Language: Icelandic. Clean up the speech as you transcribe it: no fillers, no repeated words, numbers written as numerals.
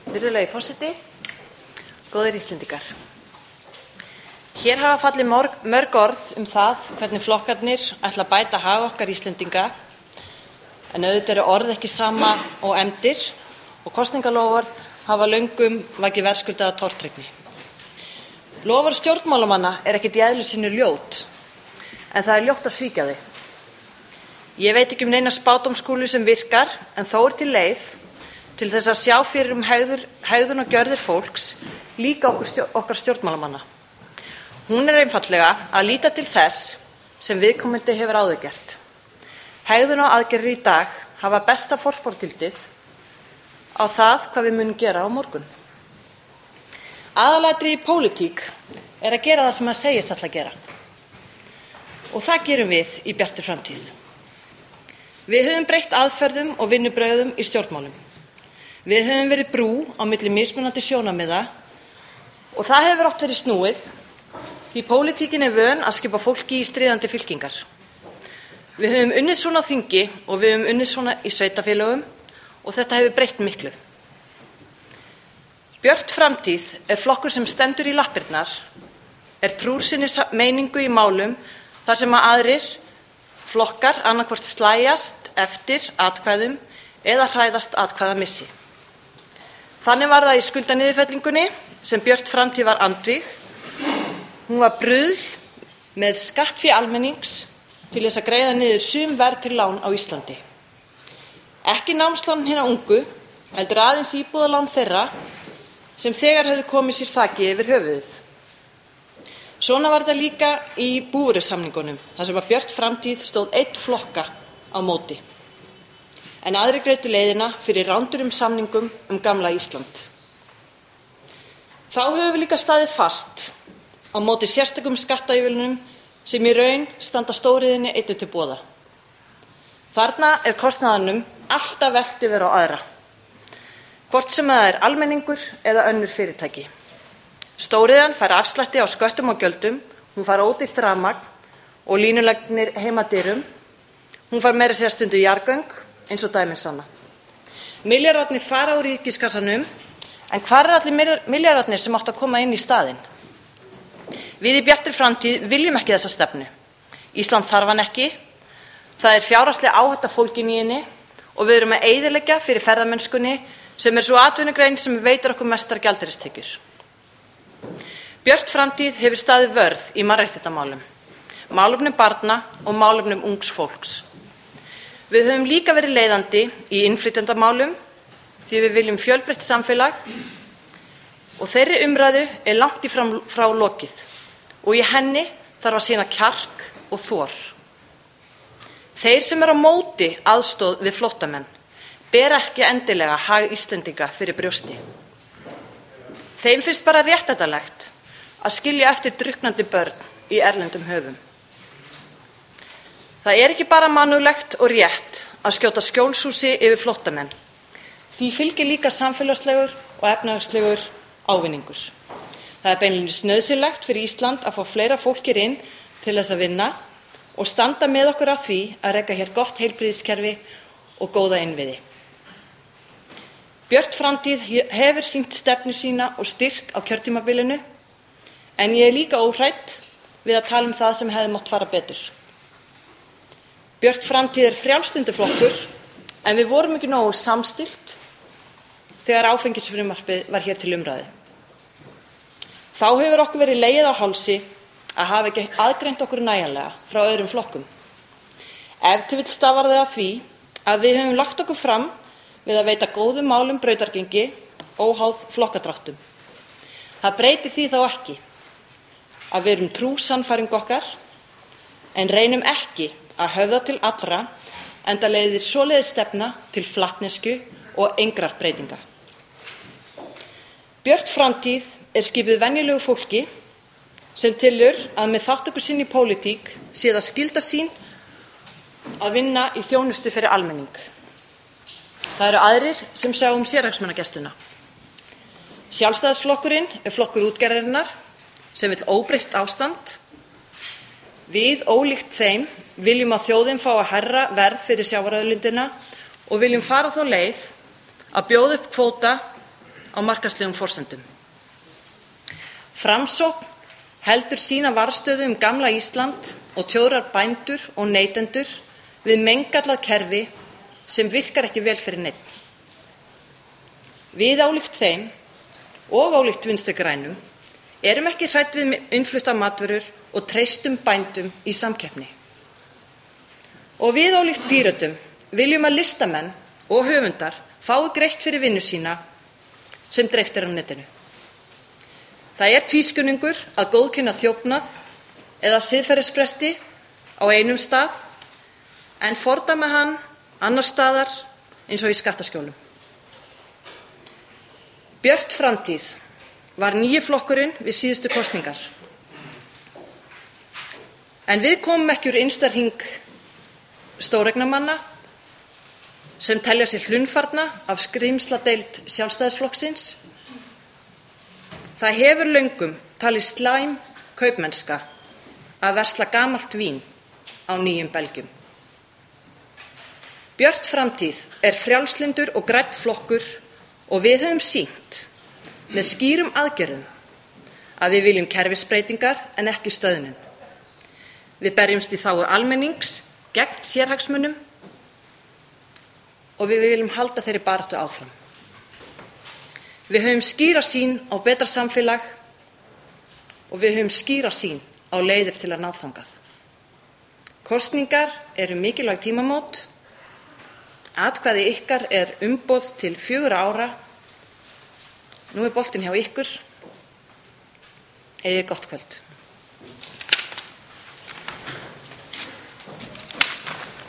Virðulegi forseti, góðir Íslendingar. Hér hafa fallið mörg orð það hvernig flokkarnir ætla að bæta hag okkar Íslendinga, en auðvitað eru orð ekki sama og efndir og kosningaloforð hafa löngum vakið verðskuldaða tortryggni. Loforð stjórnmálamanna ekkert í eðli sínu ljót, en það ljótt að svíkja þau. Ég veit ekki neina spádómskúlu sem virkar, en þó til leið til þess að sjá fyrir hegðun og gjörðir fólks, líka okkar stjórnmálamanna. Hún einfaldlega að líta til þess sem viðkomandi hefur áður gert. Hegðun og aðgerðir í dag hafa besta forspárgildið á það hvað við munum gera á morgun. Aðalatriði í pólitík að gera það sem maður segist ætla að gera. Og það gerum við í Bjartri framtíð. Við höfum breytt aðferðum og vinnubrögðum í stjórnmálum. Við höfum verið brú á milli mismunandi sjónarmiða og það hefur oft verið snúið því pólitíkin vön að skipa fólki í stríðandi fylkingar. Við höfum unnið svona á þingi og við höfum unnið svona í sveitarfélögum og þetta hefur breytt miklu. Björt framtíð flokkur sem stendur í lappirnar, trúr sinni meiningu í málum þar sem aðrir flokkar annaðhvort slægjast eftir atkvæðum eða hræðast atkvæðamissi. Þannig var það í skuldaniðurfellingunni sem Björt framtíð var andvíg. Hún var bruðl með skattfé almennings til þess að greiða niður sum verðtryggð lán á Íslandi. Ekki námslán hinna ungu, heldur aðeins íbúðalán þeirra sem þegar höfðu komið sér þaki yfir höfuðið. Svona var það líka í búvörusamningunum, þar sem Björt framtíð stóð einn flokka á móti. En aðrir greiddu leiðina fyrir rándurum samningum gamla Ísland. Þá höfum við líka staðið fast á móti sérstökum skattaívilnunum sem í raun standa stóriðinni einnig til boða. Þarna kostnaðinum alltaf velt yfir á aðra, hvort sem það almenningur eða önnur fyrirtæki. Stóriðjan fær afslætti á sköttum og gjöldum, hún fær ódýrt rafmagn og línulagnir heima dyrum, hún fær meira að segja stundu jarðgöng, eins og dæmin sanna. Milljarðarnir fara úr ríkiskassanum, en hvar allir milljarðarnir sem áttu að koma inn í staðinn? Við í Bjartri framtíð viljum ekki þessa stefnu. Ísland þarf hann ekki. Það fjárhagsleg áhætta fólgin í henni og við erum að eyðileggja fyrir ferðamennskunni sem svo atvinnugrein sem veitir okkur mestar gjaldeyristekjur. Björt framtíð hefur staðið vörð í mannréttindamálum, málefnum barna og málefnum ungs fólks. Við höfum líka verið leiðandi í innflytjendamálum því við viljum fjölbreytt samfélag og þeirri umræðu langt í frá lokið og í henni þarf að sýna kjark og þor. Þeir sem á móti aðstoð við flóttamenn bera ekki endilega hag Íslendinga fyrir brjósti. Þeim finnst bara réttlætanlegt að skilja eftir drukknandi börn í erlendum höfum. Það ekki bara mannúðlegt og rétt að skjóta skjólshúsi yfir flóttamenn. Því fylgir líka samfélagslegur og efnahagslegur ávinningur. Það beinlínis nauðsynlegt fyrir Ísland að fá fleira fólkir inn til þess að vinna og standa með okkur að því að reka hér gott heilbrigðiskerfi og góða innviði. Björt framtíð hefur sýnt stefnu sína og styrk á kjörtímabilinu, en ég líka óhrædd við að tala það sem hefði mátt fara betur. Björt framtíð frjálslynduflokkur, en við vorum ekki nógu samstillt þegar áfengisfrumvarpið var hér til umræðu. Þá hefur okkur verið legið á hálsi að hafa ekki aðgreint okkur nægjanlega frá öðrum flokkum. Ef til vill stafar það af því að við höfum lagt okkur fram við að veita góðum málum brautargengi óháð flokkadráttum. Það breytir því þá ekki að við erum trú sannfæringu okkar, en reynum ekki að höfða til allra, enda leiðir svoleiðis stefna til flatnesku og engrar breytinga. Björt framtíð skipuð venjulegu fólki sem telur að með þátttöku sinni í pólitík sé það skylda sín að vinna í þjónustu fyrir almenning. Það eru aðrir sem sjá sérhagsmunagæsluna. Sjálfstæðisflokkurinn flokkur útgerðarinnar sem vill óbreytt ástand. Við, ólíkt þeim, viljum að þjóðin fá að hærra verð fyrir sjávarauðlindina og viljum fara þá leið að bjóða upp kvóta á markaðslegum forsendum. Framsókn heldur sína varðstöðu gamla Ísland og tjórar bændur og neytendur við mengallað kerfi sem virkar ekki vel fyrir neinn. Við ólíkt þeim og ólíkt Vinstri grænum erum ekki hrædd við innfluttar matvörur og treystum bændum í samkeppni. Og við ólíkt Pírötum viljum að listamenn og höfundar fái greitt fyrir vinnu sína sem dreift á netinu. Það tvískunningur að góðkynna þjófnað eða siðferðisbresti á einum stað en fordæma hann annars staðar eins og í skattaskjólum. Björt framtíð var nýi flokkurinn við síðustu kosningar. En við komum ekki úr einstakling stóreignamanna sem telja sig hlunnfarna af skrímsladeild Sjálfstæðisflokksins. Það hefur löngum talið slæm kaupmennska að versla gamalt vín á nýjum belgjum. Björt framtíð frjálslyndur og grænn flokkur og við höfum sýnt með skýrum aðgerðum að við viljum kerfisbreytingar en ekki stöðnun. Við berjumst í þágu almennings gegn sérhagsmunum og við viljum halda þeirri baráttu áfram. Við höfum skýra sýn á betra samfélag og við höfum skýra sýn á leiðir til að ná þangað. Kosningar eru mikilvæg tímamót. Atkvæði ykkar umboð til 4 ára. Nú boltinn hjá ykkur. Eigið gott kvöld.